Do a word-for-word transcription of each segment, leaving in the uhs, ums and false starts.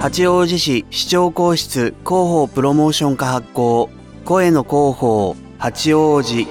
八王子市市長公室広報プロモーション課発行、声の広報八王子。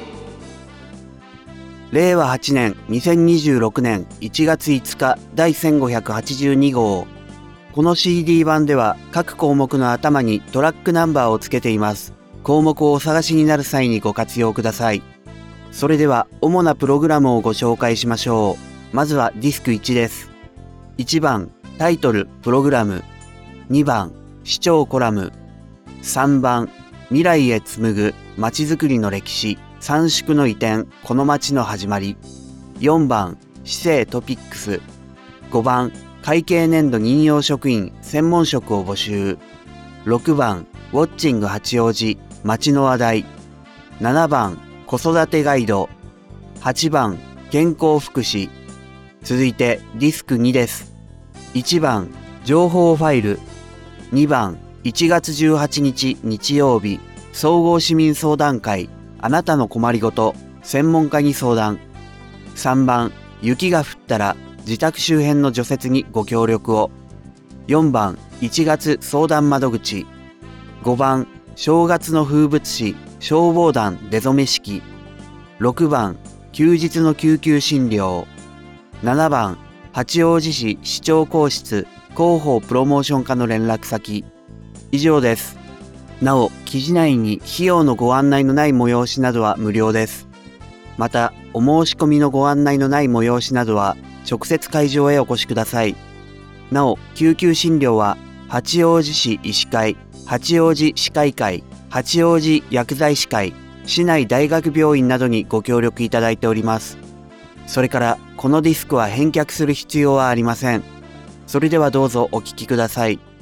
れいわはちねんにせんにじゅうろくねんいちがついつかだいせんごひゃくはちじゅうにごう。この シーディー 版では各項目の頭にトラックナンバーをつけています。項目をお探しになる際にご活用ください。それでは主なプログラムをご紹介しましょう。まずはディスクいちです。いちばんタイトルプログラム、にばん市長コラム、さんばん未来へ紡ぐまちづくりの歴史、三宿の移転、この街の始まり、よんばん市政トピックス、ごばん会計年度任用職員専門職を募集、ろくばんウォッチング八王子街の話題、ななばん子育てガイド、はちばん健康福祉。続いてディスクにです。いちばん情報ファイル、にばんいちがつじゅうはちにち日曜日総合市民相談会、あなたの困りごと専門家に相談、さんばん雪が降ったら自宅周辺の除雪にご協力を、よんばんいちがつ相談窓口、ごばん正月の風物詩消防団出初め式、ろくばん休日の救急診療、ななばん八王子市市長公室広報プロモーション課の連絡先。以上です。なお、記事内に費用のご案内のない催しなどは無料です。また、お申し込みのご案内のない催しなどは直接会場へお越しください。なお、救急診療は八王子市医師会、八王子歯科医会、八王子薬剤師会、市内大学病院などにご協力いただいております。それから、このディスクは返却する必要はありません。それではどうぞお聞きください。